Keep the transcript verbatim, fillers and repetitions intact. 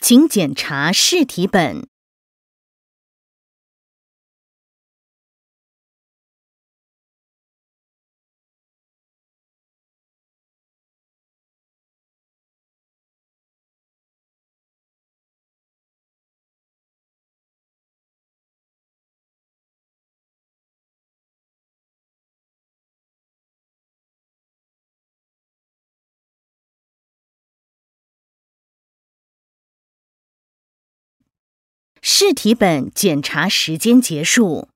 请检查试题本。试题本检查时间结束。